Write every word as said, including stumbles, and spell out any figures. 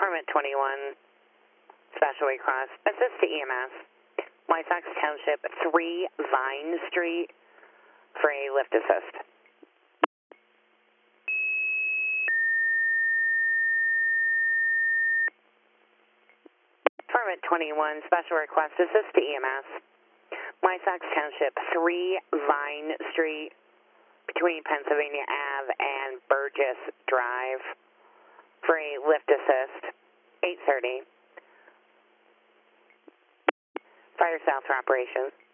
Department twenty-one, special request. Assist to E M S. White Sox Township, three Vine Street for a lift assist. Department twenty-one, special request. Assist to E M S. White Sox Township, three Vine Street between Pennsylvania Ave and Burgess Drive for a lift assist. eight thirty. Fire south for operations.